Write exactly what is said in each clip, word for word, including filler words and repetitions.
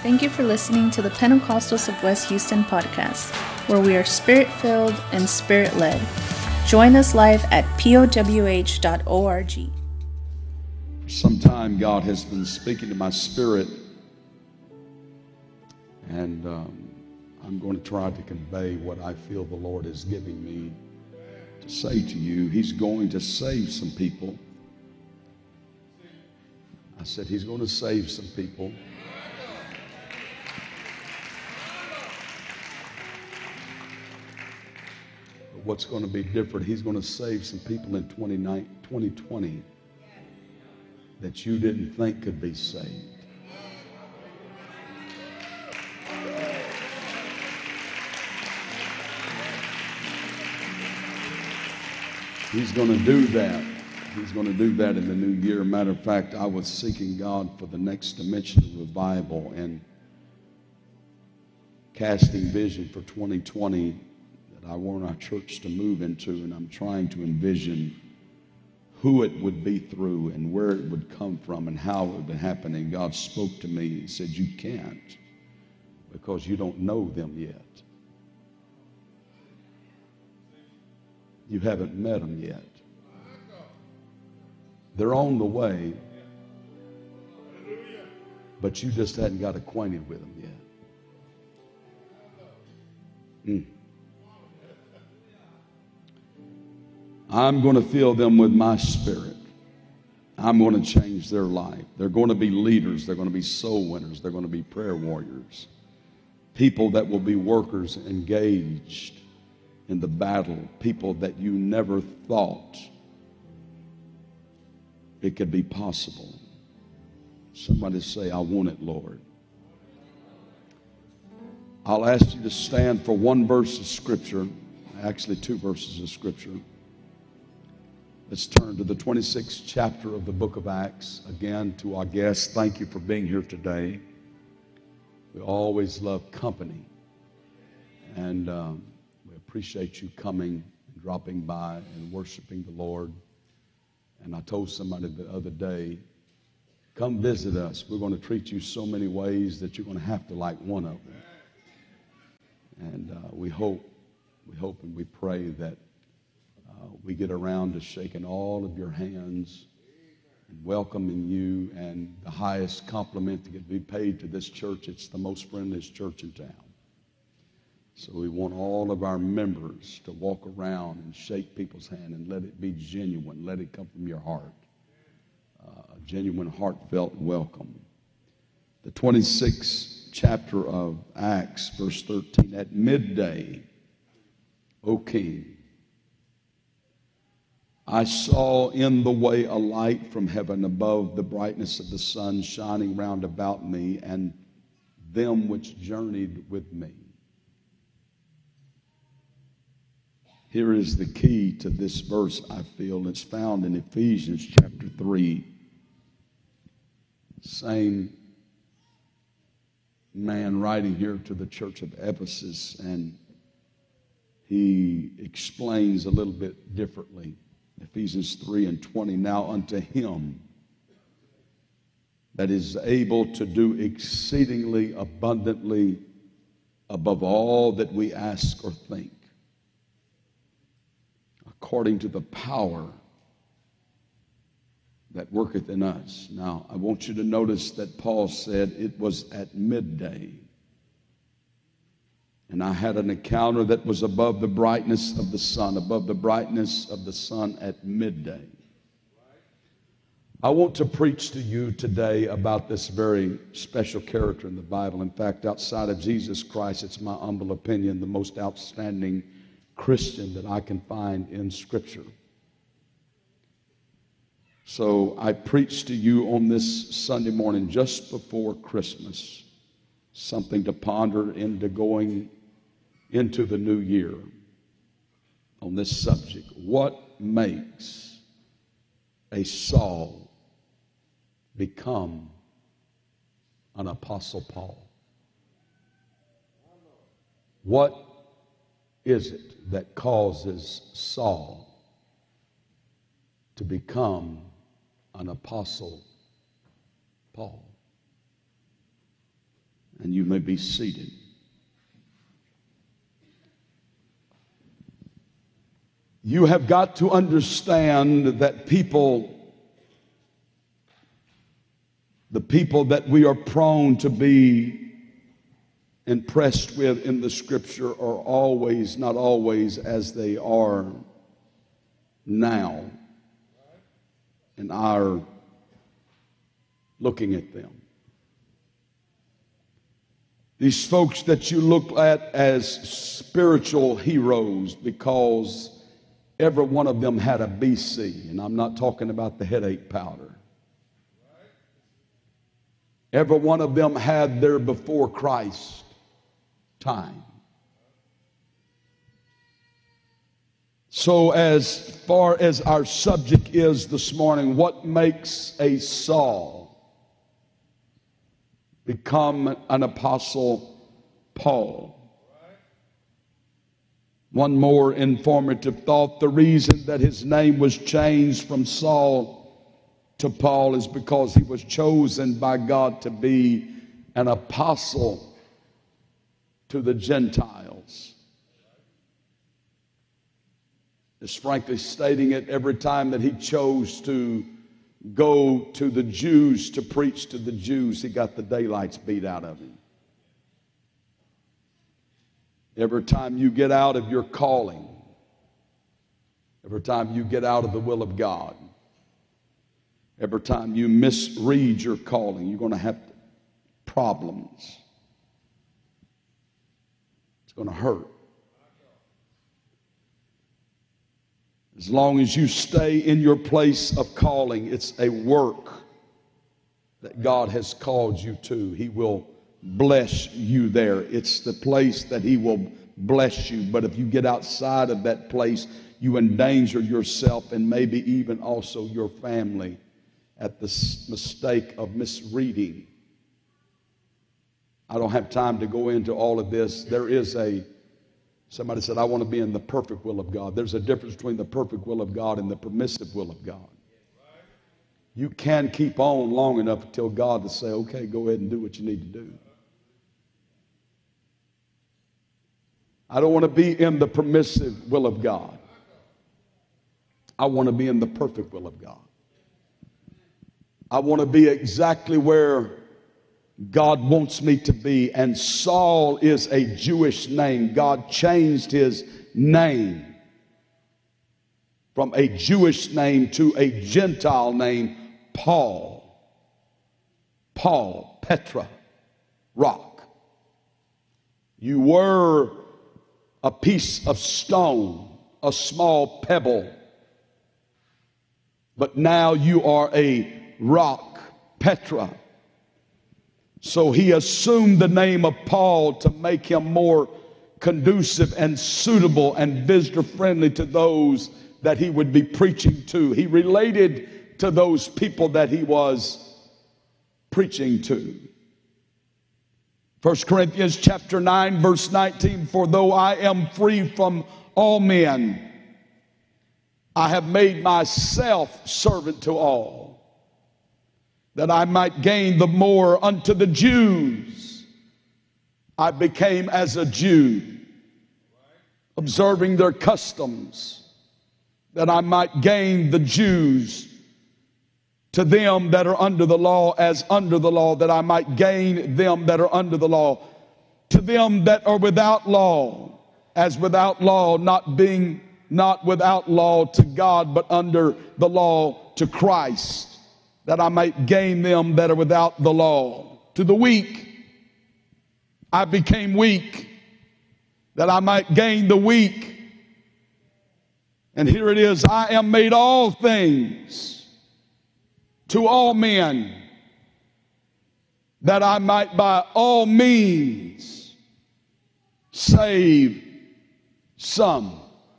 Thank you for listening to the Pentecostals of West Houston podcast, where we are spirit-filled and spirit-led. Join us live at P O W H dot org. For some time, God has been speaking to my spirit, and um, I'm going to try to convey what I feel the Lord is giving me to say to you. He's going to save some people. I said He's going to save some people. But what's going to be different, He's going to save some people in twenty twenty that you didn't think could be saved. He's going to do that. He's going to do that in the new year. Matter of fact, I was seeking God for the next dimension of revival and casting vision for twenty twenty that I want our church to move into, and I'm trying to envision who it would be through and where it would come from and how it would happen. And God spoke to me and said, you can't, because you don't know them yet. You haven't met them yet. They're on the way, but you just hadn't got acquainted with them yet. Mm. I'm going to fill them with my spirit. I'm going to change their life. They're going to be leaders. They're going to be soul winners. They're going to be prayer warriors. People that will be workers engaged in the battle. People that you never thought it could be possible. Somebody say, I want it, Lord. I'll ask you to stand for one verse of Scripture, actually two verses of Scripture. Let's turn to the twenty-sixth chapter of the book of Acts. Again, to our guests, thank you for being here today. We always love company, and um, we appreciate you coming and dropping by and worshiping the Lord. And I told somebody the other day, come visit us. We're going to treat you so many ways that you're going to have to like one of them. And uh, we hope, we hope and we pray that uh, we get around to shaking all of your hands and welcoming you. And the highest compliment that can be paid to this church, it's the most friendliest church in town. So we want all of our members to walk around and shake people's hand and let it be genuine. Let it come from your heart. Uh, a genuine, heartfelt welcome. The twenty-sixth chapter of Acts, verse thirteen. At midday, O King, I saw in the way a light from heaven above the brightness of the sun shining round about me and them which journeyed with me. Here is the key to this verse, I feel. It's found in Ephesians chapter three. Same man writing here to the church of Ephesus, and he explains a little bit differently. Ephesians three and twenty. Now unto him that is able to do exceedingly abundantly above all that we ask or think, according to the power that worketh in us. Now, I want you to notice that Paul said it was at midday. And I had an encounter that was above the brightness of the sun, above the brightness of the sun at midday. I want to preach to you today about this very special character in the Bible. In fact, outside of Jesus Christ, it's my humble opinion, the most outstanding Christian that I can find in Scripture. So I preach to you on this Sunday morning just before Christmas, something to ponder into going into the new year on this subject. What makes a Saul become an Apostle Paul? What is it that causes Saul to become an Apostle Paul? and you may be seated. You have got to understand that people, the people that we are prone to be impressed with in the Scripture are always, not always, as they are now in our looking at them. These folks that you look at as spiritual heroes because every one of them had a B C, and I'm not talking about the headache powder. Every one of them had their before Christ time. So as far as our subject is this morning, what makes a Saul become an apostle Paul? One more informative thought: the reason that his name was changed from Saul to Paul is because he was chosen by God to be an apostle to the Gentiles. It's frankly stating it, every time that he chose to go to the Jews to preach to the Jews, he got the daylights beat out of him. Every time you get out of your calling, every time you get out of the will of God, every time you misread your calling, you're going to have problems. It's going to hurt. As long as you stay in your place of calling, it's a work that God has called you to. He will bless you there. It's the place that he will bless you. But if you get outside of that place, you endanger yourself and maybe even also your family at the mistake of misreading. I don't have time to go into all of this. There is a Somebody said, I want to be in the perfect will of God. There's a difference between the perfect will of God and the permissive will of God. You can keep on long enough until God to say, okay, go ahead and do what you need to do. I don't want to be in the permissive will of God. I want to be in the perfect will of God. I want to be exactly where God wants me to be. And Saul is a Jewish name. God changed his name from a Jewish name to a Gentile name, Paul. Paul, Petra, rock. You were a piece of stone, a small pebble, but now you are a rock, Petra. So he assumed the name of Paul to make him more conducive and suitable and visitor friendly to those that he would be preaching to. He related to those people that he was preaching to. First Corinthians chapter nine, verse nineteen, for though I am free from all men, I have made myself servant to all, that I might gain the more unto the Jews. I became as a Jew, observing their customs, that I might gain the Jews. To them that are under the law as under the law, that I might gain them that are under the law. To them that are without law as without law, not being not without law to God, but under the law to Christ, that I might gain them that are without the law. To the weak I became weak, that I might gain the weak. And here it is, I am made all things to all men, that I might by all means save some.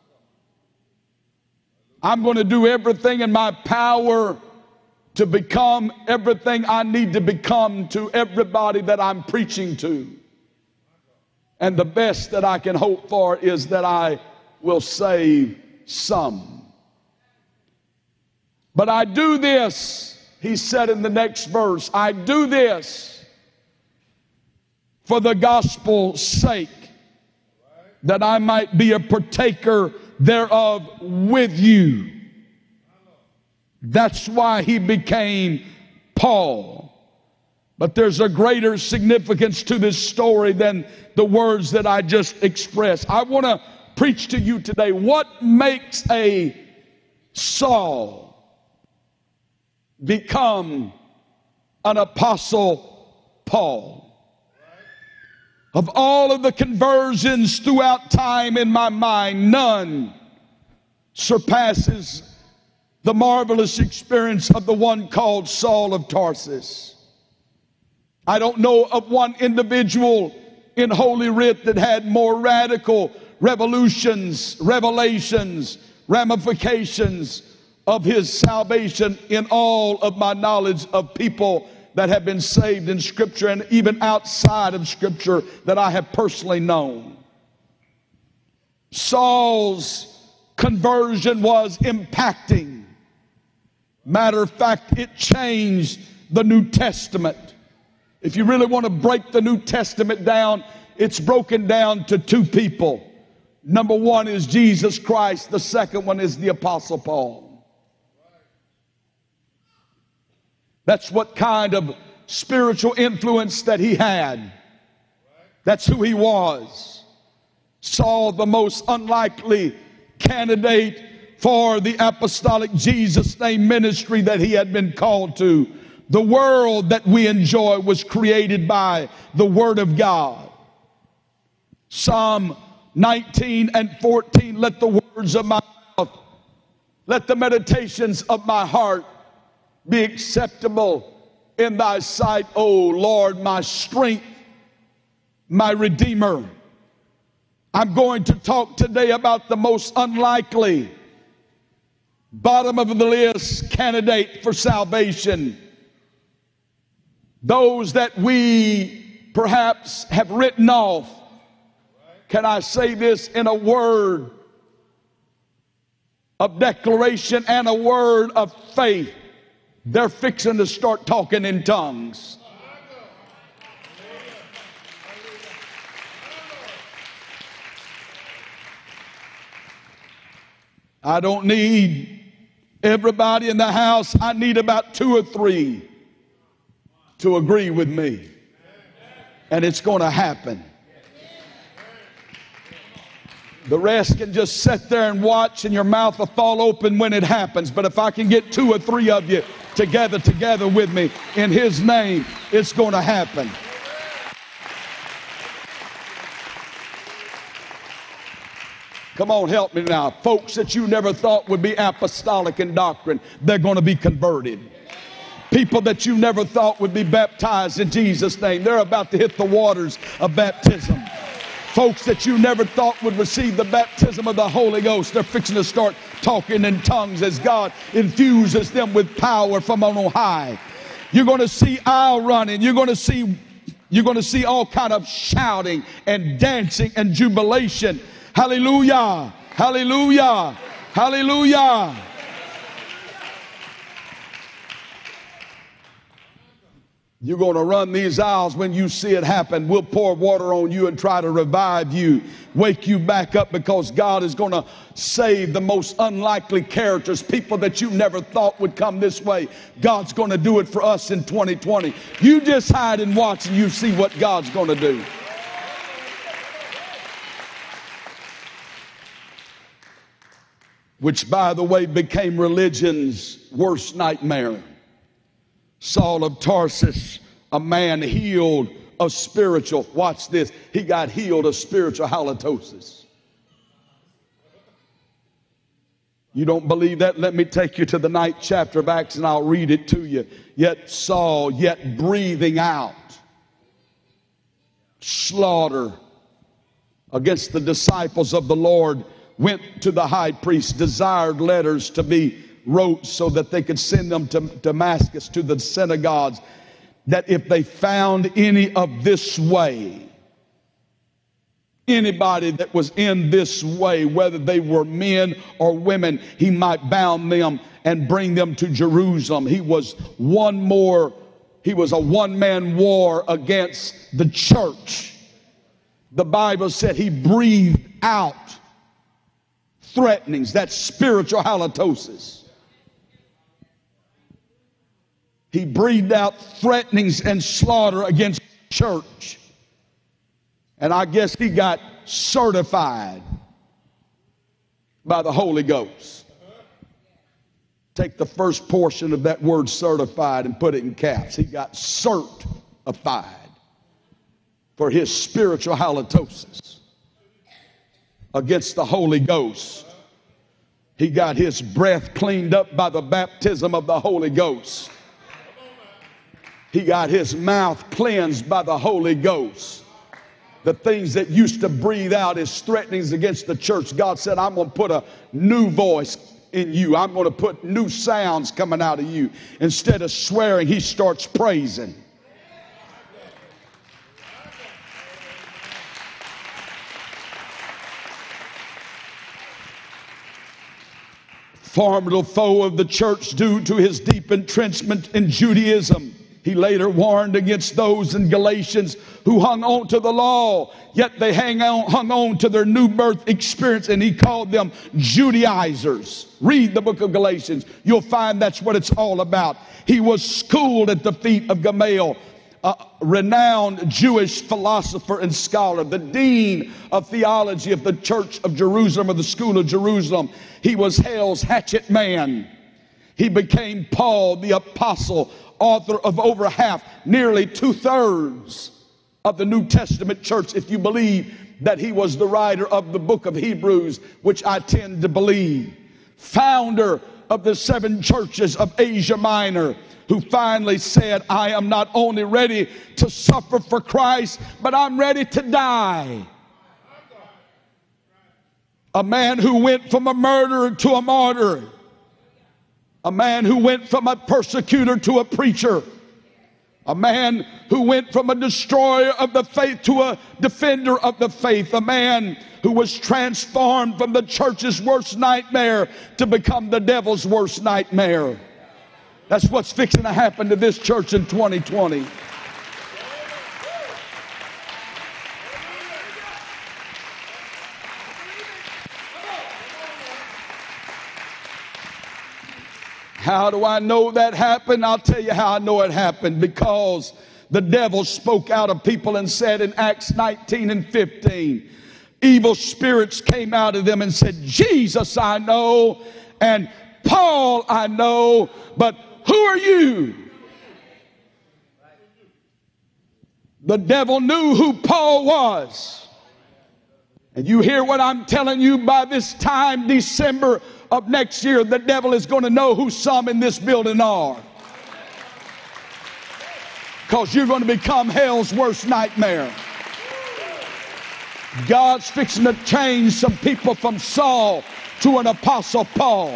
I'm going to do everything in my power to become everything I need to become to everybody that I'm preaching to. And the best that I can hope for is that I will save some. But I do this, he said in the next verse, I do this for the gospel's sake, that I might be a partaker thereof with you. That's why he became Paul. But there's a greater significance to this story than the words that I just expressed. I want to preach to you today, what makes a Saul become an apostle Paul? Of all of the conversions throughout time in my mind, none surpasses the marvelous experience of the one called Saul of Tarsus. I don't know of one individual in Holy Writ that had more radical revolutions, revelations, ramifications of his salvation in all of my knowledge of people that have been saved in Scripture, and even outside of Scripture that I have personally known. Saul's conversion was impacting. Matter of fact, it changed the New Testament. If you really want to break the New Testament down, it's broken down to two people. Number one is Jesus Christ. The second one is the Apostle Paul. That's what kind of spiritual influence that he had. That's who he was. Saul, the most unlikely candidate for the apostolic Jesus name ministry that he had been called to. The world that we enjoy was created by the Word of God. Psalm nineteen and fourteen, let the words of my mouth, let the meditations of my heart be acceptable in thy sight, O Lord, my strength, my Redeemer. I'm going to talk today about the most unlikely, bottom of the list candidate for salvation. Those that we perhaps have written off. Can I say this in a word of declaration and a word of faith? They're fixing to start talking in tongues. I don't need everybody in the house. I need about two or three to agree with me. And it's going to happen. The rest can just sit there and watch, and your mouth will fall open when it happens. But if I can get two or three of you together, together with me in His name, it's going to happen. Come on, help me now. Folks that you never thought would be apostolic in doctrine, they're going to be converted. People that you never thought would be baptized in Jesus' name, they're about to hit the waters of baptism. Folks that you never thought would receive the baptism of the Holy Ghost, they're fixing to start talking in tongues as God infuses them with power from on high. You're going to see aisle running. You're going to see, you're going to see all kind of shouting and dancing and jubilation. Hallelujah! Hallelujah! Hallelujah! You're going to run these aisles when you see it happen. We'll pour water on you and try to revive you, wake you back up, because God is going to save the most unlikely characters, people that you never thought would come this way. God's going to do it for us in twenty twenty. You just hide and watch and you see what God's going to do. Which, by the way, became religion's worst nightmare. Saul of Tarsus, a man healed of spiritual, watch this, he got healed of spiritual halitosis. You don't believe that? Let me take you to the ninth chapter of Acts and I'll read it to you. Yet Saul, yet breathing out slaughter against the disciples of the Lord, went to the high priest, desired letters to be wrote so that they could send them to Damascus, to the synagogues, that if they found any of this way, anybody that was in this way, whether they were men or women, he might bound them and bring them to Jerusalem. He was one more he was a one-man war against the church. The Bible said he breathed out threatenings. That's spiritual halitosis. He breathed out threatenings and slaughter against the church. And I guess he got certified by the Holy Ghost. Take the first portion of that word certified and put it in caps. He got certified for his spiritual halitosis against the Holy Ghost. He got his breath cleaned up by the baptism of the Holy Ghost. He got his mouth cleansed by the Holy Ghost. The things that used to breathe out as threatenings against the church, God said, I'm going to put a new voice in you. I'm going to put new sounds coming out of you. Instead of swearing, he starts praising. Formidable foe of the church due to his deep entrenchment in Judaism. He later warned against those in Galatians who hung on to the law, yet they hang on, hung on to their new birth experience, and he called them Judaizers. Read the book of Galatians. You'll find that's what it's all about. He was schooled at the feet of Gamaliel, a renowned Jewish philosopher and scholar, the dean of theology of the Church of Jerusalem, or the School of Jerusalem. He was hell's hatchet man. He became Paul the apostle, author of over half, nearly two-thirds of the New Testament church, if you believe that he was the writer of the book of Hebrews, which I tend to believe. Founder of the seven churches of Asia Minor, who finally said, I am not only ready to suffer for Christ, but I'm ready to die. A man who went from a murderer to a martyr. A man who went from a persecutor to a preacher. A man who went from a destroyer of the faith to a defender of the faith. A man who was transformed from the church's worst nightmare to become the devil's worst nightmare. That's what's fixing to happen to this church in twenty twenty. How do I know that happened? I'll tell you how I know it happened. Because the devil spoke out of people and said in Acts nineteen and fifteen, evil spirits came out of them and said, Jesus I know, and Paul I know, but who are you? The devil knew who Paul was. And you hear what I'm telling you, by this time, December of next year, the devil is going to know who some in this building are. Because you're going to become hell's worst nightmare. God's fixing to change some people from Saul to an apostle Paul.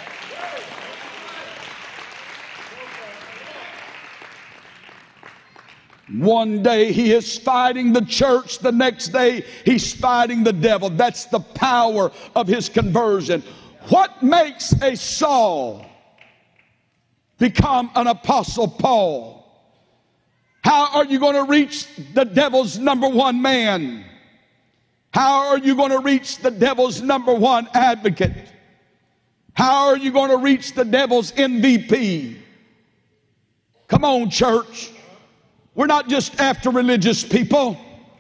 One day he is fighting the church, the next day he's fighting the devil. That's the power of his conversion. What makes a Saul become an apostle Paul? How are you going to reach the devil's number one man? How are you going to reach the devil's number one advocate? How are you going to reach the devil's M V P? Come on, church. We're not just after religious people.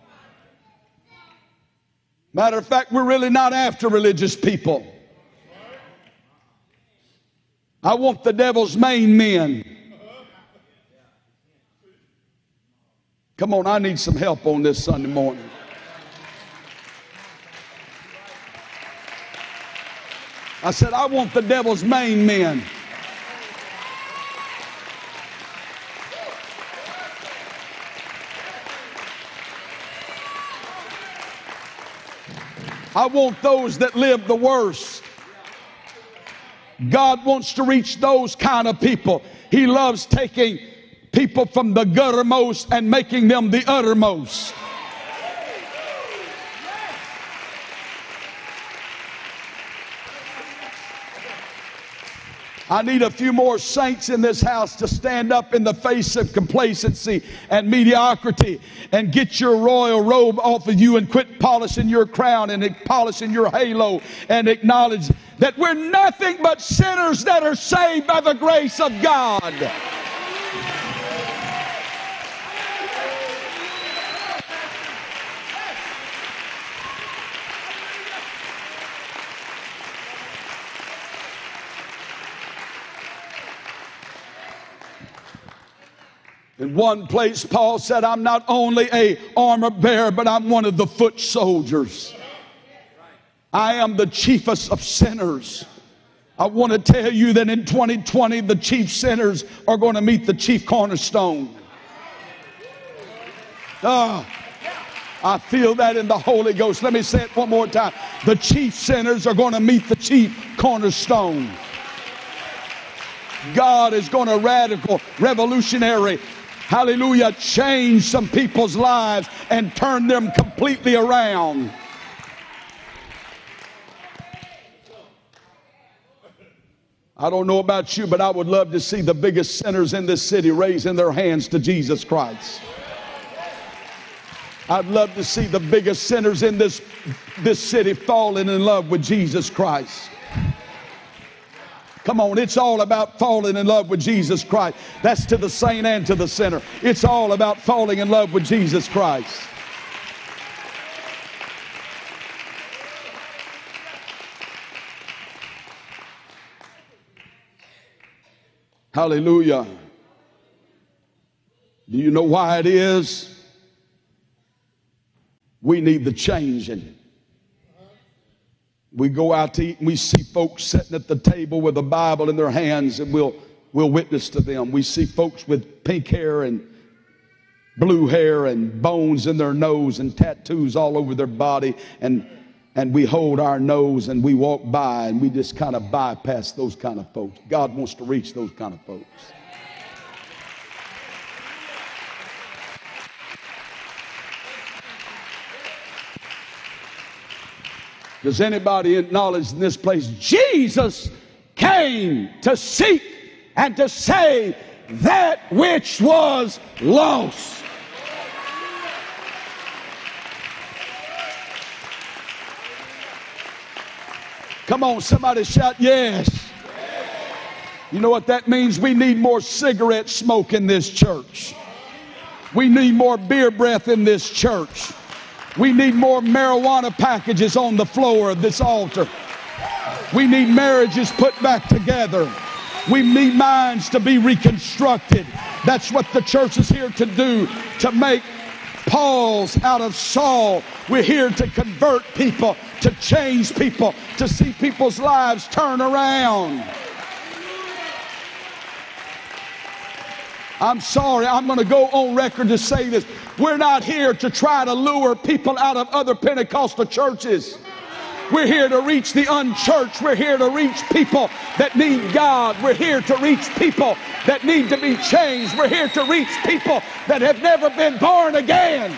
Matter of fact, we're really not after religious people. I want the devil's main men. Come on, I need some help on this Sunday morning. I said, I want the devil's main men. I want those that live the worst. God wants to reach those kind of people. He loves taking people from the guttermost and making them the uttermost. I need a few more saints in this house to stand up in the face of complacency and mediocrity and get your royal robe off of you and quit polishing your crown and polishing your halo and acknowledge that we're nothing but sinners that are saved by the grace of God. In one place, Paul said, I'm not only a armor bearer, but I'm one of the foot soldiers. I am the chiefest of sinners. I want to tell you that in twenty twenty, the chief sinners are going to meet the chief cornerstone. Oh, I feel that in the Holy Ghost. Let me say it one more time. The chief sinners are going to meet the chief cornerstone. God is going to radical, revolutionary, hallelujah, change some people's lives and turn them completely around. I don't know about you, but I would love to see the biggest sinners in this city raising their hands to Jesus Christ. I'd love to see the biggest sinners in this, this city falling in love with Jesus Christ. Come on, it's all about falling in love with Jesus Christ. That's to the saint and to the sinner. It's all about falling in love with Jesus Christ. Hallelujah. Do you know why it is? We need the changing. We go out to eat and we see folks sitting at the table with a Bible in their hands, and we'll, we'll witness to them. We see folks with pink hair and blue hair and bones in their nose and tattoos all over their body, and, and we hold our nose and we walk by and we just kind of bypass those kind of folks. God wants to reach those kind of folks. Does anybody acknowledge in this place Jesus came to seek and to save that which was lost? Come on, somebody shout yes. You know what that means? We need more cigarette smoke in this church. We need more beer breath in this church. We need more marijuana packages on the floor of this altar. We need marriages put back together. We need minds to be reconstructed. That's what the church is here to do, to make Pauls out of Saul. We're here to convert people, to change people, to see people's lives turn around. I'm sorry, I'm going to go on record to say this. We're not here to try to lure people out of other Pentecostal churches. We're here to reach the unchurched. We're here to reach people that need God. We're here to reach people that need to be changed. We're here to reach people that have never been born again.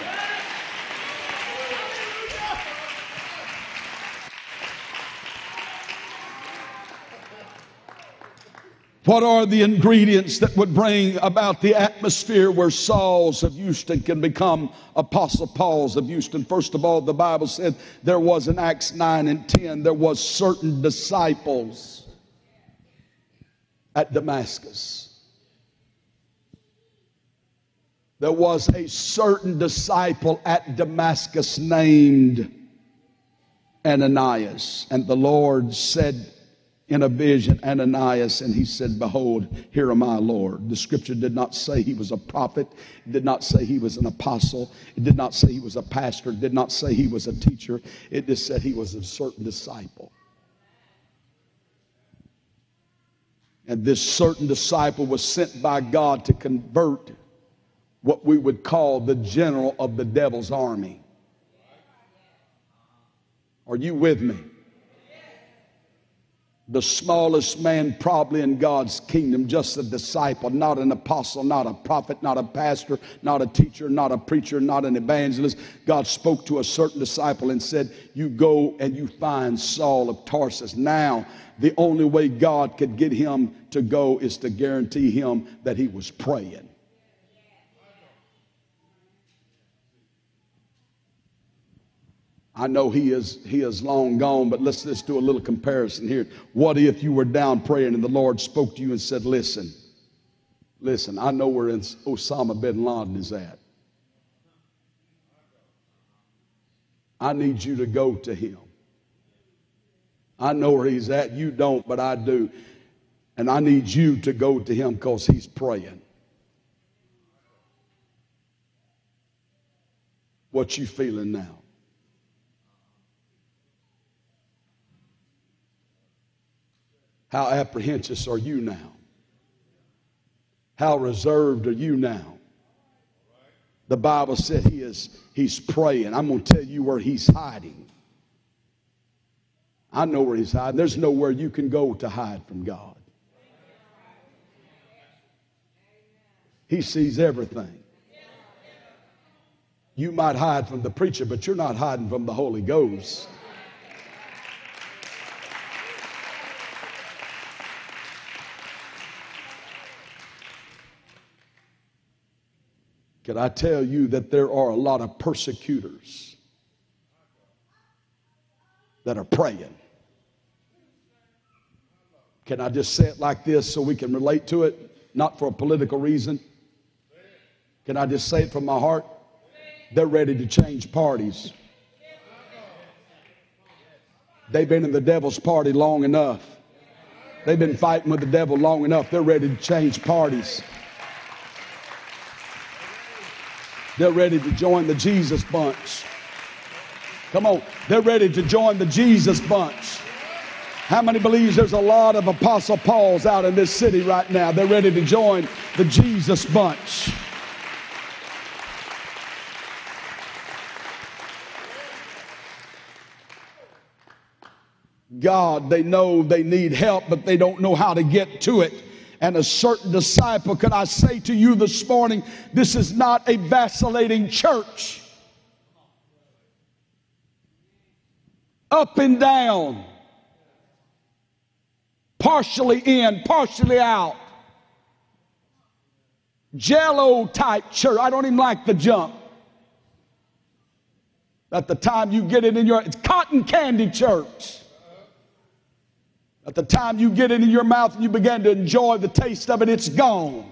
What are the ingredients that would bring about the atmosphere where Sauls of Houston can become Apostle Pauls of Houston? First of all, the Bible said there was in Acts nine and ten, there was certain disciples at Damascus. There was a certain disciple at Damascus named Ananias. And the Lord said in a vision, Ananias, and he said, behold, here am I, Lord. The scripture did not say he was a prophet. It did not say he was an apostle. It did not say he was a pastor. It did not say he was a teacher. It just said he was a certain disciple. And this certain disciple was sent by God to convert what we would call the general of the devil's army. Are you with me? The smallest man probably in God's kingdom, just a disciple, not an apostle, not a prophet, not a pastor, not a teacher, not a preacher, not an evangelist. God spoke to a certain disciple and said, you go and you find Saul of Tarsus. Now, the only way God could get him to go is to guarantee him that he was praying. I know he is he is long gone, but let's just do a little comparison here. What if you were down praying and the Lord spoke to you and said, listen, listen, I know where Osama bin Laden is at. I need you to go to him. I know where he's at. You don't, but I do. And I need you to go to him because he's praying. What you feeling now? How apprehensive are you now? How reserved are you now? The Bible said he is, he's praying. I'm going to tell you where he's hiding. I know where he's hiding. There's nowhere you can go to hide from God. He sees everything. You might hide from the preacher, but you're not hiding from the Holy Ghost. Can I tell you that there are a lot of persecutors that are praying? Can I just say it like this so we can relate to it? Not for a political reason. Can I just say it from my heart? They're ready to change parties. They've been in the devil's party long enough. They've been fighting with the devil long enough. They're ready to change parties. They're ready to join the Jesus bunch. Come on. They're ready to join the Jesus bunch. How many believes there's a lot of Apostle Pauls out in this city right now? They're ready to join the Jesus bunch. God, they know they need help, but they don't know how to get to it. And a certain disciple, could I say to you this morning, this is not a vacillating church. Up and down. Partially in, partially out. Jello type church. I don't even like the jump. At the time you get it in your, it's cotton candy church. At the time you get it in your mouth and you begin to enjoy the taste of it, it's gone.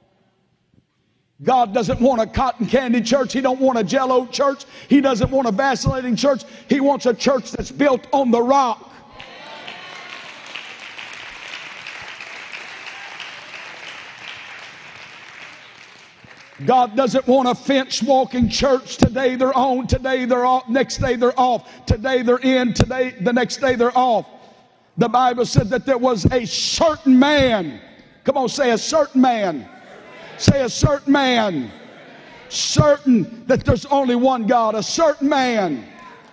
God doesn't want a cotton candy church. He don't want a Jell-O church. He doesn't want a vacillating church. He wants a church that's built on the rock. God doesn't want a fence-walking church. Today they're on, today they're off, next day they're off. Today they're in, today the next day they're off. The Bible said that there was a certain man. Come on, say a certain man. Say a certain man. Certain that there's only one God. A certain man.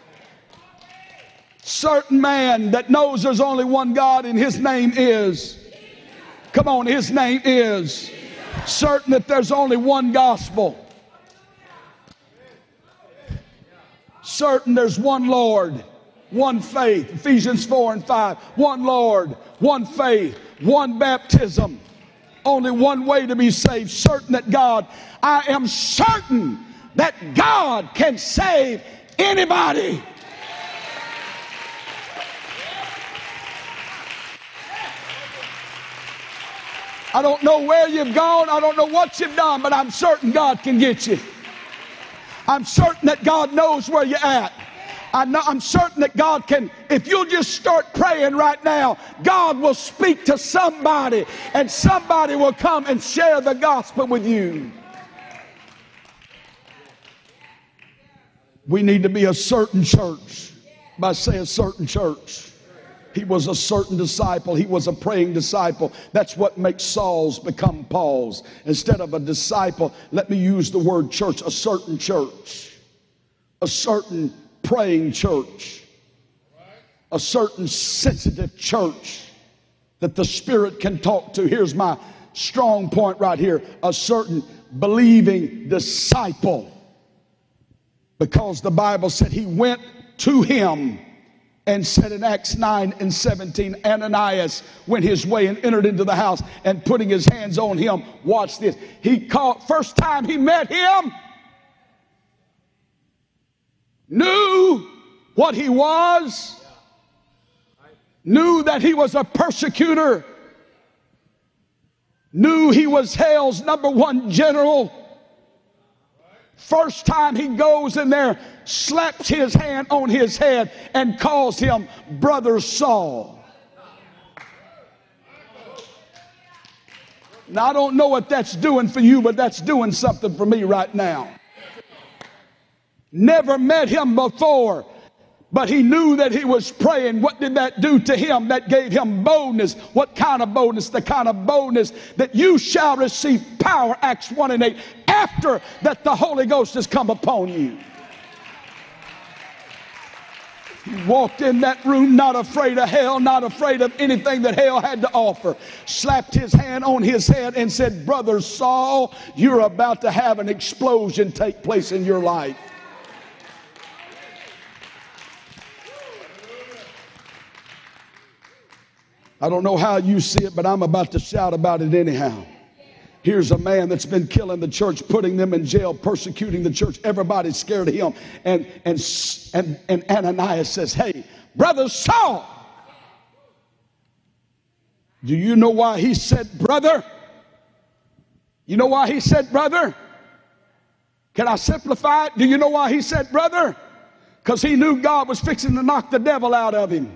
Certain man that knows there's only one God and his name is. Come on, his name is. Certain that there's only one gospel. Certain there's one Lord. One faith, Ephesians four and five. One Lord, one faith, one baptism. Only one way to be saved. Certain that God, I am certain that God can save anybody. I don't know where you've gone. I don't know what you've done, but I'm certain God can get you. I'm certain that God knows where you're at. I know, I'm certain that God can, if you'll just start praying right now, God will speak to somebody and somebody will come and share the gospel with you. We need to be a certain church. By saying a certain church. He was a certain disciple. He was a praying disciple. That's what makes Saul's become Paul's. Instead of a disciple, let me use the word church, a certain church. A certain praying church, a certain sensitive church, that the Spirit can talk to. Here's my strong point right here. A certain believing disciple. Because the Bible said he went to him and said in Acts nine and seventeen, Ananias went his way and entered into the house, and putting his hands on him, watch this. He called, first time he met him, knew what he was, knew that he was a persecutor, knew he was hell's number one general. First time he goes in there, slaps his hand on his head and calls him Brother Saul. Now, I don't know what that's doing for you, but that's doing something for me right now. Never met him before, but he knew that he was praying. What did that do to him? That gave him boldness. What kind of boldness? The kind of boldness that you shall receive power, Acts one and eight, after that the Holy Ghost has come upon you. He walked in that room not afraid of hell, not afraid of anything that hell had to offer. Slapped his hand on his head and said, Brother Saul, you're about to have an explosion take place in your life. I don't know how you see it, but I'm about to shout about it anyhow. Here's a man that's been killing the church, putting them in jail, persecuting the church. Everybody's scared of him. And, and, and, and Ananias says, hey, Brother Saul. Do you know why he said brother? You know why he said brother? Can I simplify it? Do you know why he said brother? Because he knew God was fixing to knock the devil out of him.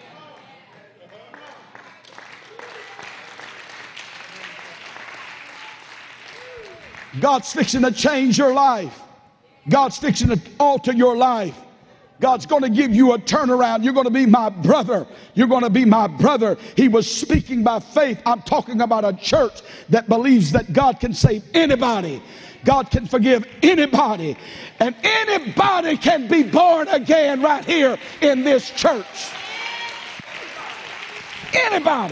God's fixing to change your life. God's fixing to alter your life. God's going to give you a turnaround. You're going to be my brother. You're going to be my brother. He was speaking by faith. I'm talking about a church that believes that God can save anybody. God can forgive anybody. And anybody can be born again right here in this church. Anybody.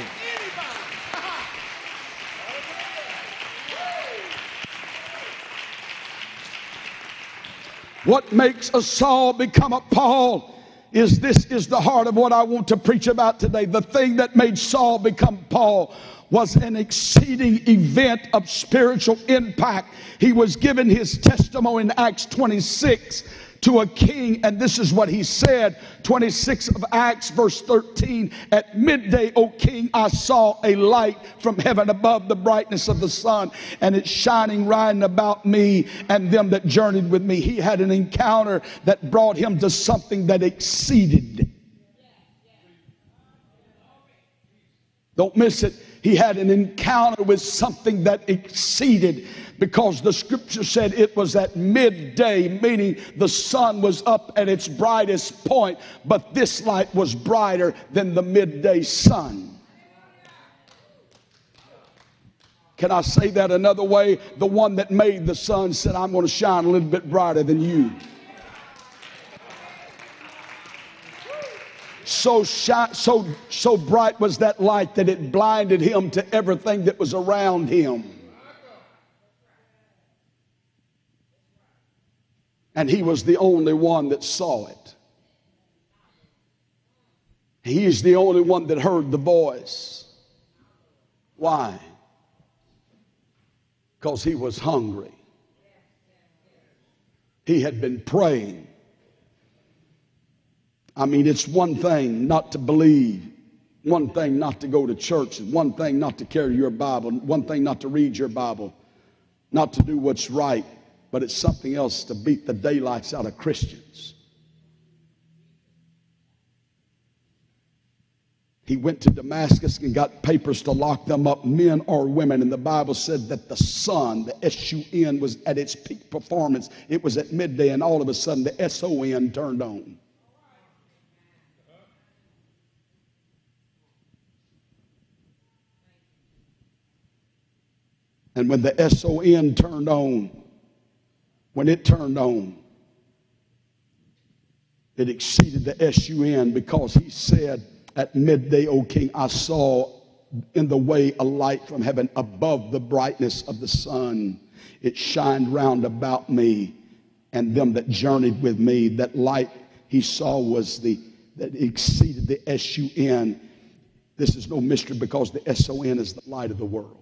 What makes a Saul become a Paul is this is the heart of what I want to preach about today. The thing that made Saul become Paul was an exceeding event of spiritual impact. He was given his testimony in Acts twenty-six to a king, and this is what he said. twenty-six of Acts verse thirteen, at midday, O king, I saw a light from heaven above, the brightness of the sun, and it's shining round about me and them that journeyed with me. He had an encounter that brought him to something that exceeded. Don't miss it. He had an encounter with something that exceeded, because the scripture said it was at midday, meaning the sun was up at its brightest point, but this light was brighter than the midday sun. Can I say that another way? The one that made the sun said, I'm going to shine a little bit brighter than you. So shine, so so bright was that light that it blinded him to everything that was around him. And he was the only one that saw it. He is the only one that heard the voice. Why? Because he was hungry. He had been praying. I mean, it's one thing not to believe, one thing not to go to church, one thing not to carry your Bible, one thing not to read your Bible, not to do what's right, but it's something else to beat the daylights out of Christians. He went to Damascus and got papers to lock them up, men or women, and the Bible said that the sun, the S U N, was at its peak performance. It was at midday, and all of a sudden the S O N turned on. And when the S O N turned on, when it turned on, it exceeded the S U N, because he said, at midday, O king, I saw in the way a light from heaven above the brightness of the sun. It shined round about me and them that journeyed with me. That light he saw was the, that exceeded the S U N. This is no mystery because the S O N is the light of the world.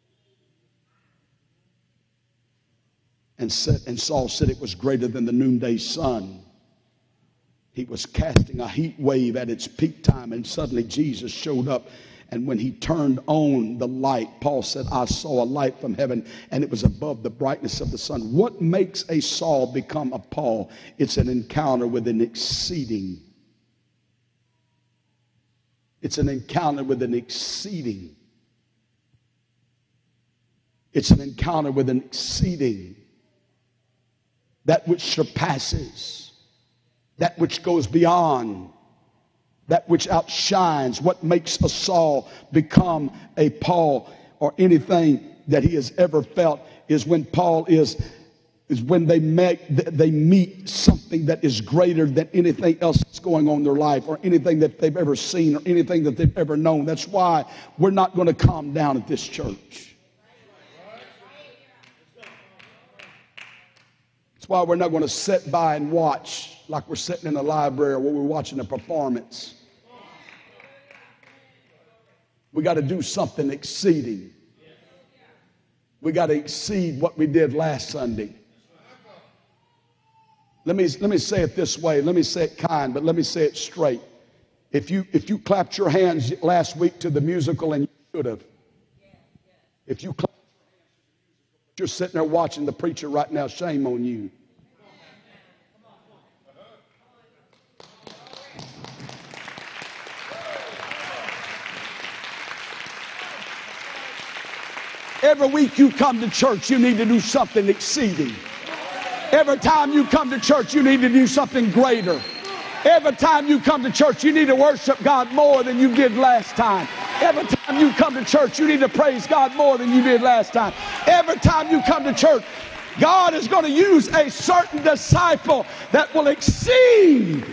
And, said, and Saul said it was greater than the noonday sun. He was casting a heat wave at its peak time, and suddenly Jesus showed up. And when he turned on the light, Paul said, I saw a light from heaven, and it was above the brightness of the sun. What makes a Saul become a Paul? It's an encounter with an exceeding. It's an encounter with an exceeding. It's an encounter with an exceeding. That which surpasses, that which goes beyond, that which outshines. What makes a Saul become a Paul, or anything that he has ever felt, is when Paul is, is when they make, they meet something that is greater than anything else that's going on in their life, or anything that they've ever seen, or anything that they've ever known. That's why we're not going to calm down at this church. That's why we're not going to sit by and watch like we're sitting in a library or we're watching a performance. We got to do something exceeding. We got to exceed what we did last Sunday. Let me, let me say it this way. Let me say it kind, but let me say it straight. If you, if you clapped your hands last week to the musical, and you should have. If you clapped, you're sitting there watching the preacher right now, shame on you. Every week you come to church, you need to do something exceeding. Every time you come to church, you need to do something greater. Every time you come to church, you need to worship God more than you did last time. Every time you come to church, you need to praise God more than you did last time. Every time you come to church, God is going to use a certain disciple that will exceed.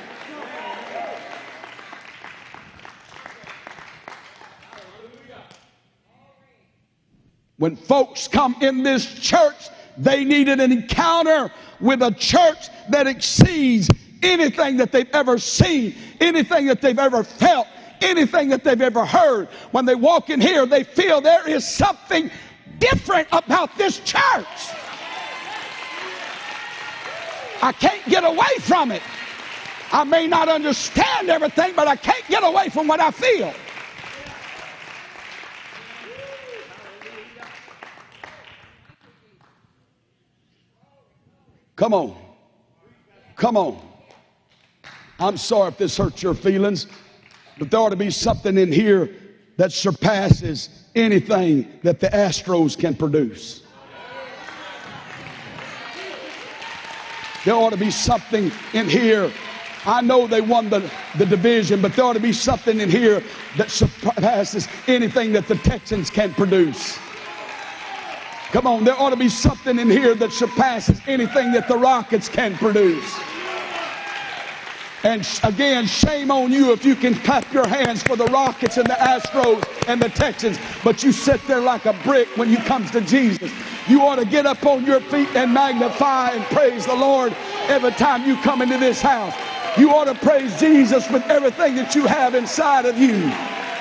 When folks come in this church, they needed an encounter with a church that exceeds anything that they've ever seen, anything that they've ever felt, anything that they've ever heard. When they walk in here, they feel there is something different about this church. I can't get away from it. I may not understand everything, but I can't get away from what I feel. Come on. Come on. I'm sorry if this hurts your feelings, but there ought to be something in here that surpasses anything that the Astros can produce. There ought to be something in here. I know they won the, the division, but there ought to be something in here that surpasses anything that the Texans can produce. Come on, there ought to be something in here that surpasses anything that the Rockets can produce. And again, shame on you if you can clap your hands for the Rockets and the Astros and the Texans, but you sit there like a brick when it comes to Jesus. You ought to get up on your feet and magnify and praise the Lord every time you come into this house. You ought to praise Jesus with everything that you have inside of you.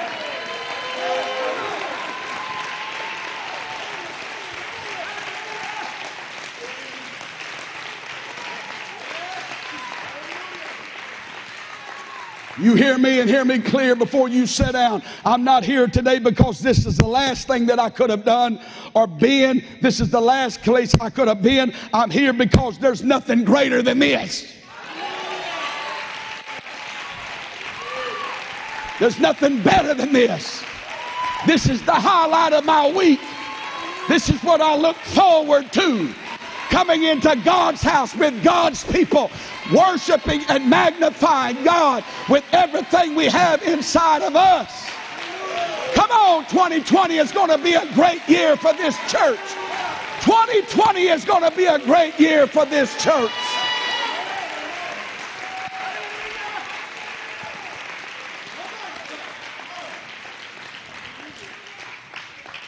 You hear me and hear me clear before you sit down. I'm not here today because this is the last thing that I could have done or been. This is the last place I could have been. I'm here because there's nothing greater than this. There's nothing better than this. This is the highlight of my week. This is what I look forward to. Coming into God's house with God's people, worshiping and magnifying God with everything we have inside of us. Come on, twenty twenty is going to be a great year for this church. twenty twenty is going to be a great year for this church.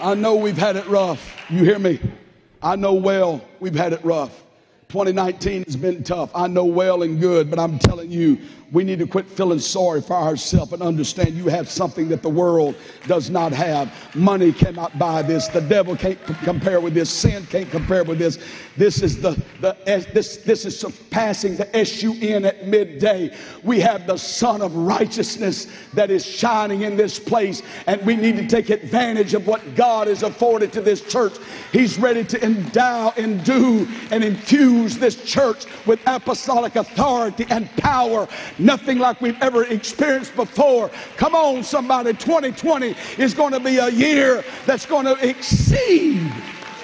I know we've had it rough. You hear me? I know well we've had it rough. twenty nineteen has been tough. I know well and good, but I'm telling you, we need to quit feeling sorry for ourselves and understand you have something that the world does not have. Money cannot buy this. The devil can't c- compare with this. Sin can't compare with this. This is the, the this this is surpassing the S U N at midday. We have the Son of Righteousness that is shining in this place, and we need to take advantage of what God has afforded to this church. He's ready to endow, endue, and infuse this church with apostolic authority and power. Nothing like we've ever experienced before. Come on, somebody. twenty twenty is going to be a year that's going to exceed.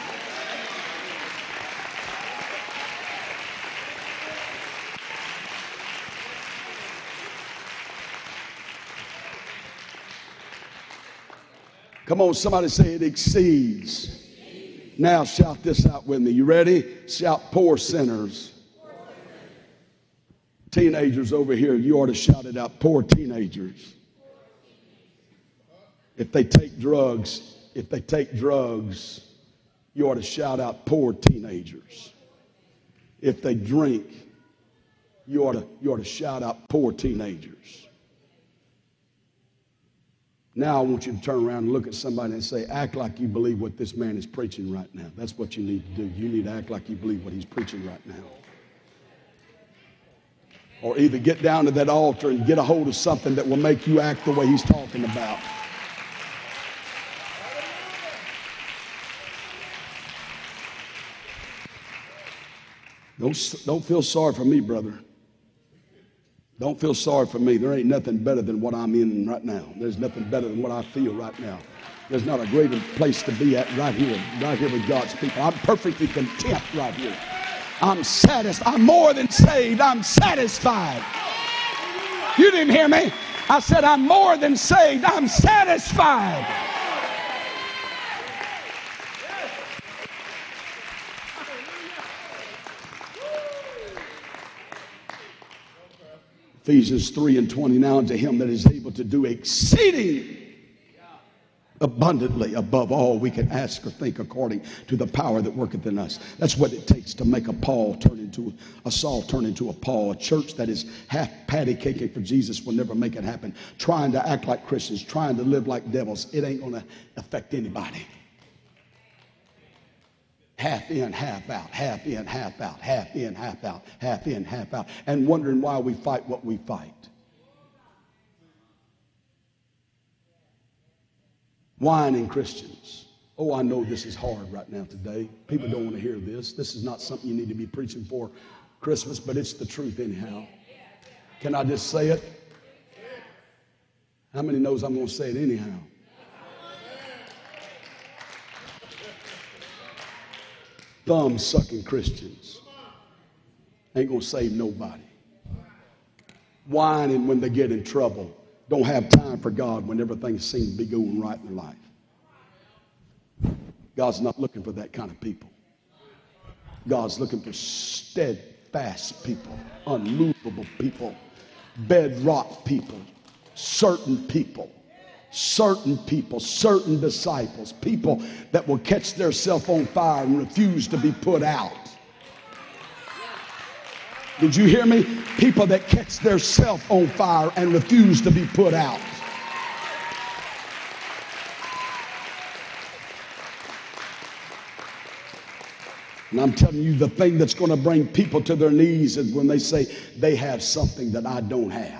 Come on, somebody say it exceeds. Now shout this out with me. You ready? Shout, poor sinners. Teenagers over here, you ought to shout it out. Poor teenagers. If they take drugs, if they take drugs, you ought to shout out, poor teenagers. If they drink, you ought to, you ought to shout out, poor teenagers. Now I want you to turn around and look at somebody and say, act like you believe what this man is preaching right now. That's what you need to do. You need to act like you believe what he's preaching right now. Or either get down to that altar and get a hold of something that will make you act the way he's talking about. Don't, don't feel sorry for me, brother. Don't feel sorry for me. There ain't nothing better than what I'm in right now. There's nothing better than what I feel right now. There's not a greater place to be at right here, right here with God's people. I'm perfectly content right here. I'm satisfied. I'm more than saved. I'm satisfied. You didn't hear me. I said I'm more than saved. I'm satisfied. Ephesians three and twenty, now unto him that is able to do exceeding abundantly above all we can ask or think, according to the power that worketh in us. That's what it takes to make a Paul turn into a Saul, turn into a Paul. A church that is half patty caking for Jesus will never make it happen. Trying to act like Christians, trying to live like devils, it ain't going to affect anybody. Half in, half out, half in, half out, half in, half out, half in, half out, and wondering why we fight what we fight. Whining Christians. Oh, I know this is hard right now today. People don't want to hear this. This is not something you need to be preaching for Christmas, but it's the truth anyhow. Can I just say it? How many knows I'm going to say it anyhow? Thumb-sucking Christians ain't going to save nobody. Whining when they get in trouble. Don't have time for God when everything seems to be going right in life. God's not looking for that kind of people. God's looking for steadfast people, unmovable people, bedrock people, certain people, certain people, certain disciples, people that will catch themselves on fire and refuse to be put out. Did you hear me? People that catch their self on fire and refuse to be put out. And I'm telling you, the thing that's going to bring people to their knees is when they say they have something that I don't have.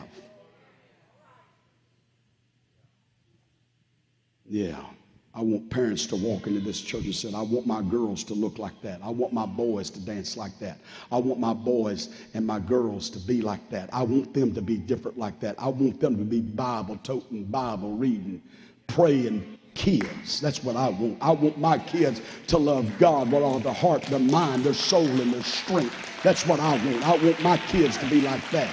Yeah. I want parents to walk into this church and say, I want my girls to look like that. I want my boys to dance like that. I want my boys and my girls to be like that. I want them to be different like that. I want them to be Bible-toting, Bible-reading, praying kids. That's what I want. I want my kids to love God with all their heart, their mind, their soul, and their strength. That's what I want. I want my kids to be like that.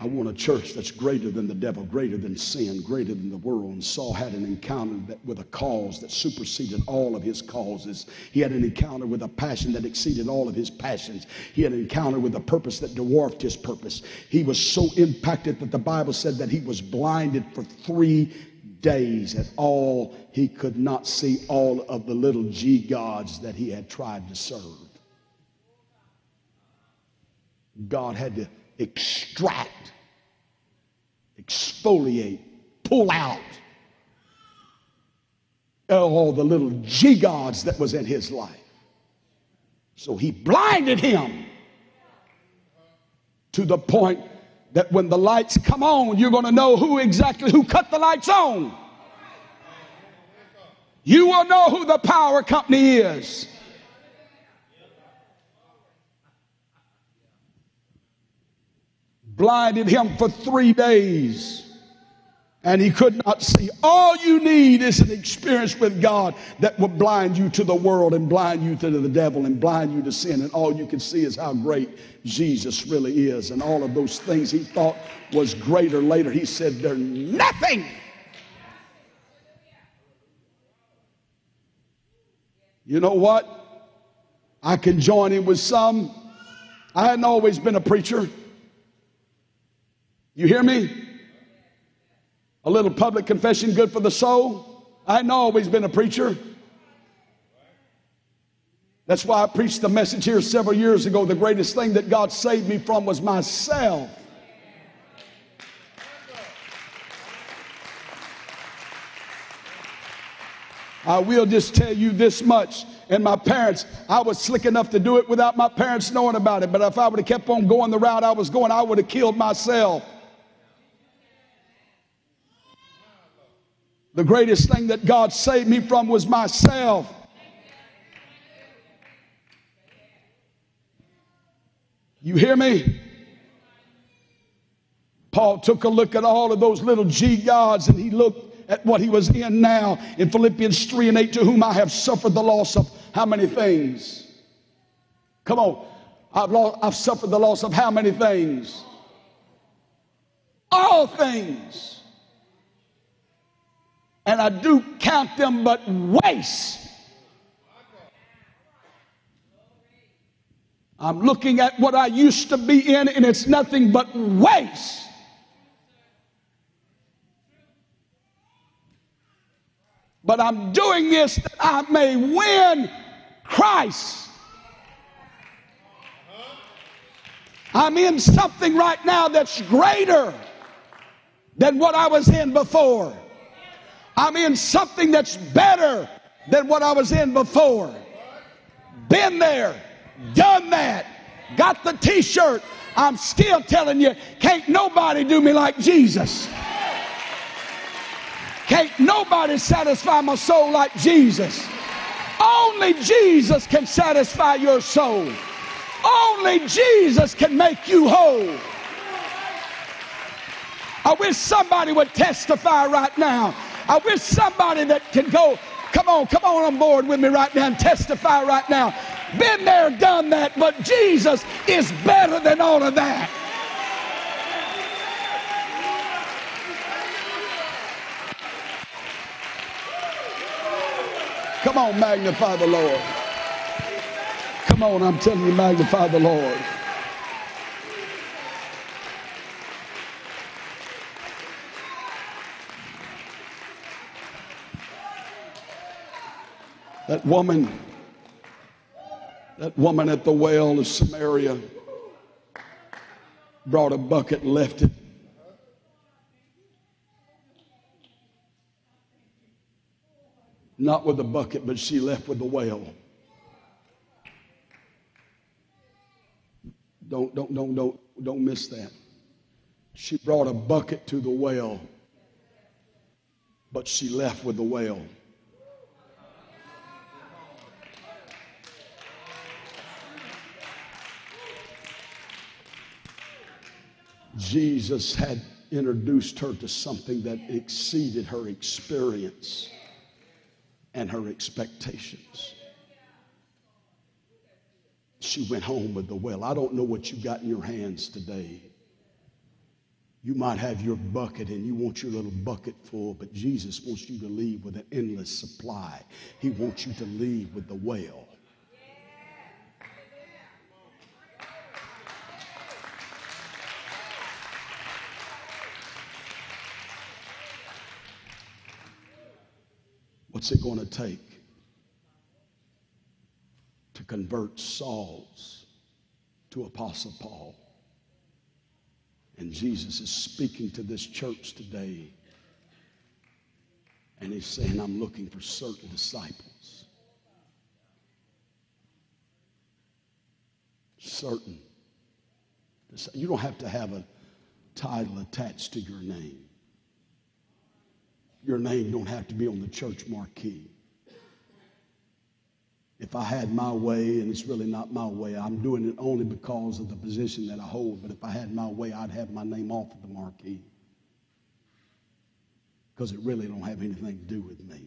I want a church that's greater than the devil, greater than sin, greater than the world. And Saul had an encounter that, with a cause that superseded all of his causes. He had an encounter with a passion that exceeded all of his passions. He had an encounter with a purpose that dwarfed his purpose. He was so impacted that the Bible said that he was blinded for three days. At all, he could not see all of the little G gods that he had tried to serve. God had to extract, exfoliate, pull out all the little G gods that was in his life. So he blinded him to the point that when the lights come on, you're going to know who exactly who cut the lights on. You will know who the power company is. Blinded him for three days, and he could not see. All you need is an experience with God that will blind you to the world and blind you to the devil and blind you to sin, and all you can see is how great Jesus really is. And all of those things he thought was greater later, he said they're nothing. You know what? I can join in with some. I hadn't always been a preacher. You hear me? A little public confession good for the soul. I hadn't always been a preacher. That's why I preached the message here several years ago. The greatest thing that God saved me from was myself. I will just tell you this much. And my parents, I was slick enough to do it without my parents knowing about it. But if I would have kept on going the route I was going, I would have killed myself. The greatest thing that God saved me from was myself. You hear me? Paul took a look at all of those little G gods, and he looked at what he was in now in Philippians three and eight, to whom I have suffered the loss of how many things? Come on. I've, lost, I've suffered the loss of how many things? All things. And I do count them but waste. I'm looking at what I used to be in, and it's nothing but waste. But I'm doing this that I may win Christ. I'm in something right now that's greater than what I was in before. I'm in something that's better than what I was in before. Been there, done that, got the t-shirt. I'm still telling you, can't nobody do me like Jesus. Can't nobody satisfy my soul like Jesus. Only Jesus can satisfy your soul. Only Jesus can make you whole. I wish somebody would testify right now. I wish somebody that can go, come on, come on on board with me right now and testify right now. Been there, done that, but Jesus is better than all of that. Come on, magnify the Lord. Come on, I'm telling you, magnify the Lord. That woman, that woman at the well of Samaria brought a bucket and left it. Not with the bucket, but she left with the well. Don't, don't, don't, don't, don't miss that. She brought a bucket to the well, but she left with the well. Jesus had introduced her to something that exceeded her experience and her expectations. She went home with the well. I don't know what you got in your hands today, You might have your bucket and you want your little bucket full, but Jesus wants you to leave with an endless supply. He wants you to leave with the well. What's it going to take to convert Sauls to Apostle Paul? And Jesus is speaking to this church today. And he's saying, I'm looking for certain disciples. Certain. You don't have to have a title attached to your name. Your name don't have to be on the church marquee. If I had my way, and it's really not my way, I'm doing it only because of the position that I hold. But if I had my way, I'd have my name off of the marquee. Because it really don't have anything to do with me.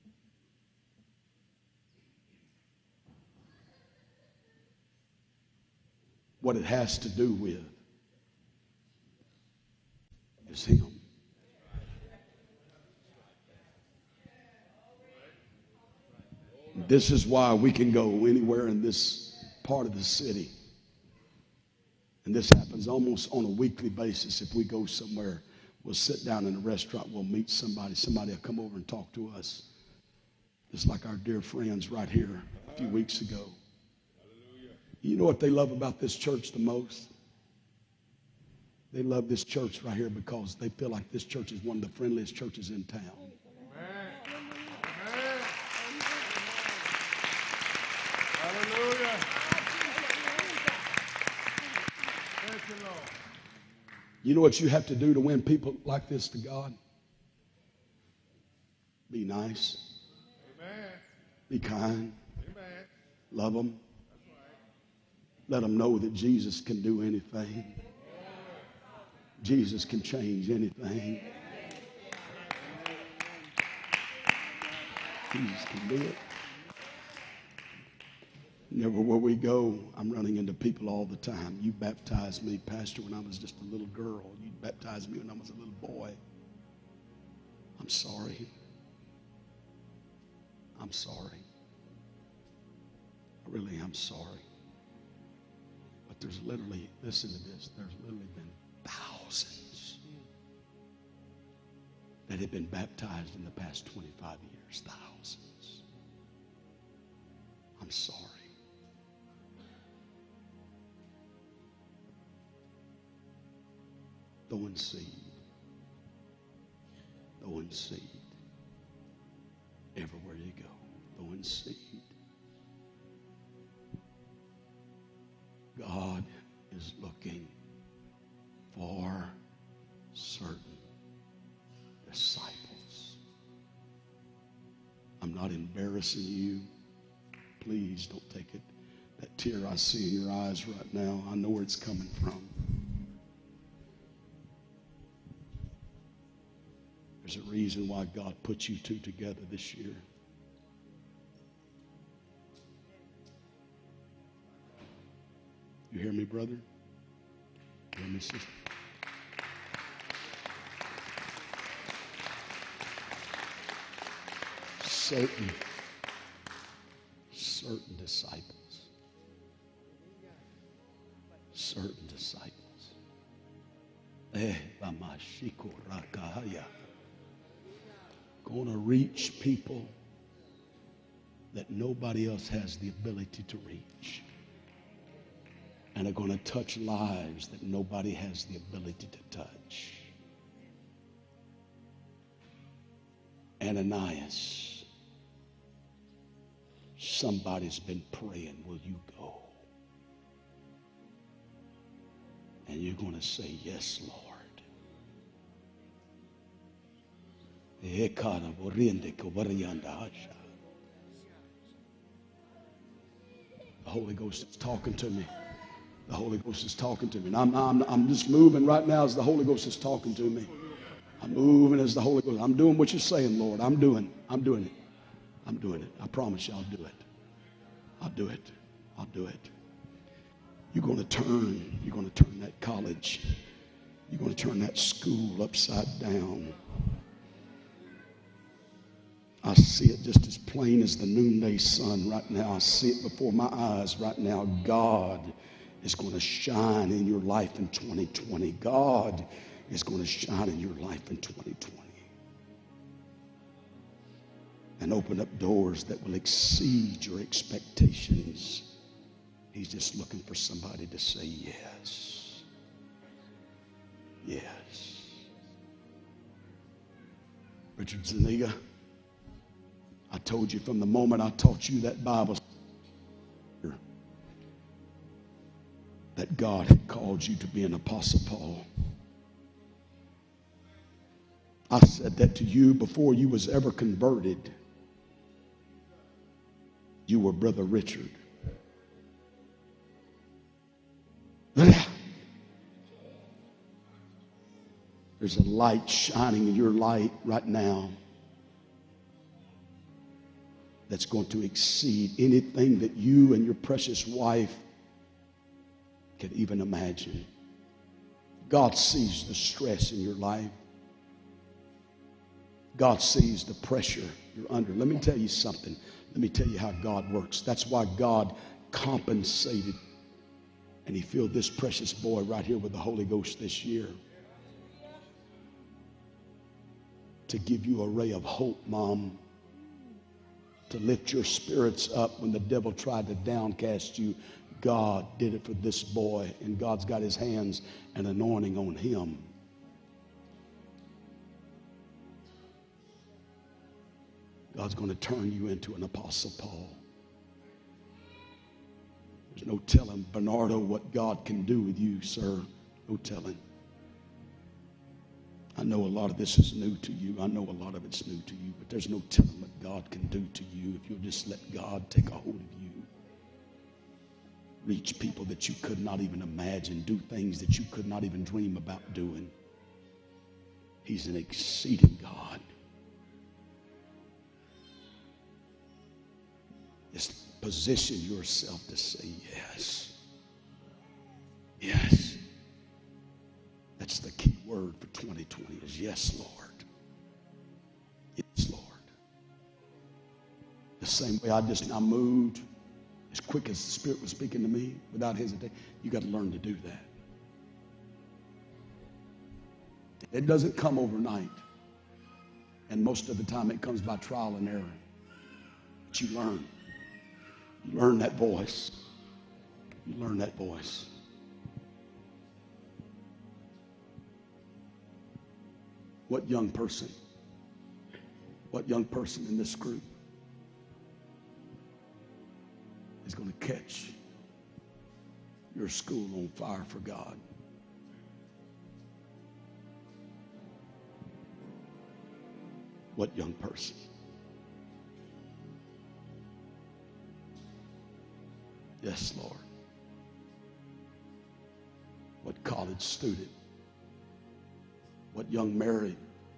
What it has to do with is him. This is why we can go anywhere in this part of the city. And this happens almost on a weekly basis. If we go somewhere, we'll sit down in a restaurant, we'll meet somebody. Somebody will come over and talk to us. Just like our dear friends right here a few weeks ago. You know what they love about this church the most? They love this church right here because they feel like this church is one of the friendliest churches in town. Hallelujah. Thank you, Lord. You know what you have to do to win people like this to God? Be nice. Amen. Be kind. Amen. Love them. That's right. Let them know that Jesus can do anything. Jesus can change anything. Jesus can do it. And everywhere we go, I'm running into people all the time. You baptized me, Pastor, when I was just a little girl. You baptized me when I was a little boy. I'm sorry. I'm sorry. I really am sorry. But there's literally, listen to this, there's literally been thousands that have been baptized in the past twenty-five years. Thousands. I'm sorry. Throwing seed. Throwing seed. Everywhere you go, throwing seed. God is looking for certain disciples. I'm not embarrassing you. Please don't take it. That tear I see in your eyes right now, I know where it's coming from. There's a reason why God put you two together this year. You hear me, brother? You hear me, sister? Certain, certain disciples. Certain disciples. Eh, bamashiko rakaya. Going to reach people that nobody else has the ability to reach. And are going to touch lives that nobody has the ability to touch. Ananias, somebody's been praying, will you go? And you're going to say, yes, Lord. The Holy Ghost is talking to me. The Holy Ghost is talking to me. And I'm, I'm, I'm just moving right now as the Holy Ghost is talking to me. I'm moving as the Holy Ghost. I'm doing what you're saying, Lord. I'm doing. I'm doing it. I'm doing it. I promise you I'll do it. I'll do it. I'll do it. You're going to turn. You're going to turn that college You're going to turn that school upside down. I see it just as plain as the noonday sun right now. I see it before my eyes right now. God is going to shine in your life in twenty twenty. God is going to shine in your life in twenty twenty. And open up doors that will exceed your expectations. He's just looking for somebody to say yes. Yes. Richard Zuniga, I told you from the moment I taught you that Bible that God had called you to be an Apostle Paul. I said that to you before you was ever converted. You were Brother Richard. There's a light shining in your light right now that's going to exceed anything that you and your precious wife could even imagine. God sees the stress in your life. God sees the pressure you're under. Let me tell you something. Let me tell you how God works. That's why God compensated and he filled this precious boy right here with the Holy Ghost this year to give you a ray of hope, Mom, to lift your spirits up when the devil tried to downcast you. God did it for this boy, and God's got his hands and anointing on him. God's going to turn you into an Apostle Paul. There's no telling, Bernardo, what God can do with you, sir. No telling. I know a lot of this is new to you. I know a lot of it's new to you, but there's no telling what God can do to you if you'll just let God take a hold of you. Reach people that you could not even imagine, do things that you could not even dream about doing. He's an exceeding God. Just position yourself to say yes. Yes. That's the key word for twenty twenty is yes, Lord. Yes, Lord. The same way I just now moved, as quick as the Spirit was speaking to me, without hesitation, you got to learn to do that. It doesn't come overnight. And most of the time it comes by trial and error. But you learn. You learn that voice. You learn that voice. What young person, what young person in this group is going to catch your school on fire for God? What young person? Yes, Lord. What college student? What young married?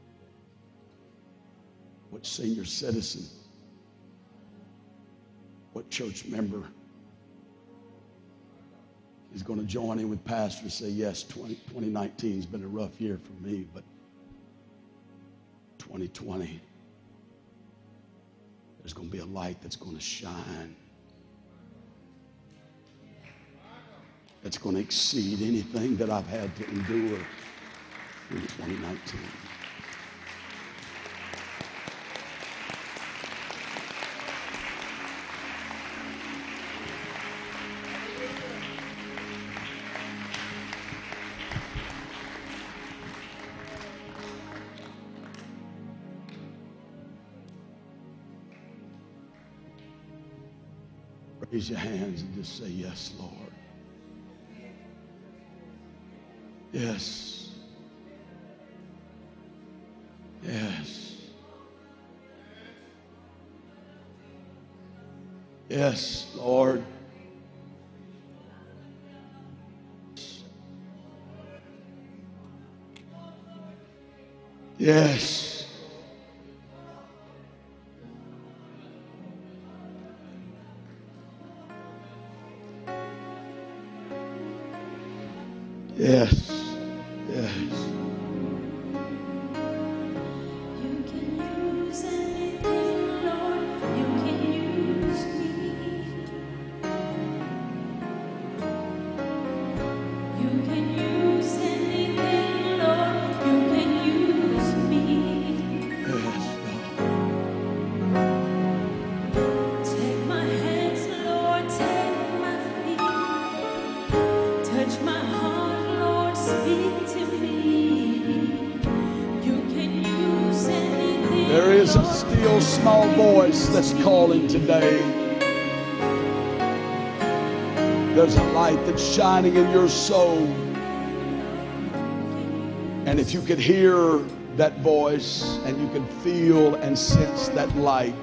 What senior citizen? What church member is going to join in with pastor and say, yes, twenty nineteen has been a rough year for me, but twenty twenty, there's going to be a light that's going to shine. That's going to exceed anything that I've had to endure in twenty nineteen. Raise your hands and just say, yes, Lord. Yes. Yes. Yes, Lord. Yes. Yes. Yes. You can use anything, Lord. You can use me. You can use anything, Lord. You can use me. Yes, Take my hands, Lord. Take my feet. Touch my heart, Lord. Speak to me. You can use anything. there is a Lord. still small voice that's calling today. There's a light that's shining in your soul. And if you could hear that voice and you could feel and sense that light,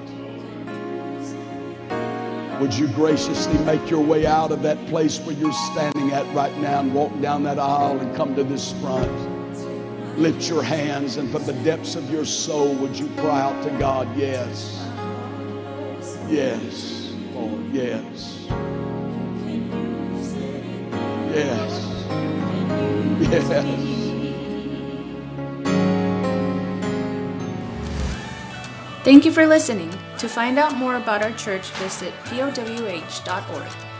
would you graciously make your way out of that place where you're standing at right now and walk down that aisle and come to this front? Lift your hands, and from the depths of your soul, would you cry out to God, yes, yes, Lord, yes, yes, yes. Thank you for listening. To find out more about our church, visit P O W H dot org.